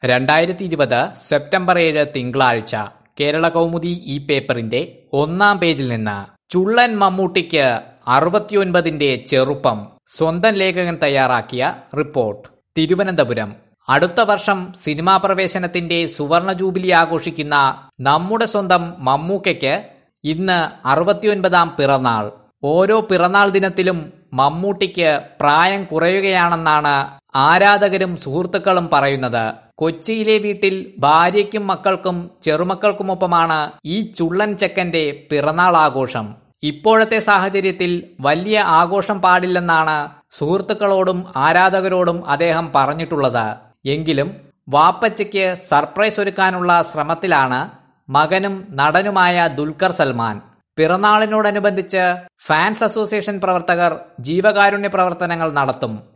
2020 September 7 തിങ്കളാഴ്ച കേരള കൗമുദി ഈ പേപ്പറിന്റെ ഒന്നാം പേജിൽ നിന്ന് ചുള്ളൻ മമ്മൂട്ടിക്ക് 69ന്റെ ചെറുപ്പം. സ്വന്തം ലേഖകൻ തയ്യാറാക്കിയ റിപ്പോർട്ട്. തിരുവനന്തപുരം. അടുത്ത വർഷം സിനിമാ പ്രവേശനത്തിന്റെ സുവർണ ജൂബിലി ആഘോഷിക്കുന്ന നമ്മുടെ സ്വന്തം മമ്മൂക്കയ്ക്ക് ഇന്ന് 69ാം പിറന്നാൾ. ഓരോ പിറന്നാൾ ദിനത്തിലും മമ്മൂട്ടിക്ക് പ്രായം കുറയുകയാണെന്നാണ് ആരാധകരും സുഹൃത്തുക്കളും പറയുന്നത്. കൊച്ചിയിലെ വീട്ടിൽ ഭാര്യയ്ക്കും മക്കൾക്കും ചെറുമക്കൾക്കുമൊപ്പമാണ് ഈ ചുള്ളൻ ചെക്കന്റെ പിറന്നാൾ ആഘോഷം. ഇപ്പോഴത്തെ സാഹചര്യത്തിൽ വലിയ ആഘോഷം പാടില്ലെന്നാണ് സുഹൃത്തുക്കളോടും ആരാധകരോടും അദ്ദേഹം പറഞ്ഞിട്ടുള്ളത്. എങ്കിലും വാപ്പച്ചയ്ക്ക് സർപ്രൈസ് ഒരുക്കാനുള്ള ശ്രമത്തിലാണ് മകനും നടനുമായ ദുൽഖർ സൽമാൻ. പിറന്നാളിനോടനുബന്ധിച്ച് ഫാൻസ് അസോസിയേഷൻ പ്രവർത്തകർ ജീവകാരുണ്യ പ്രവർത്തനങ്ങൾ നടത്തും.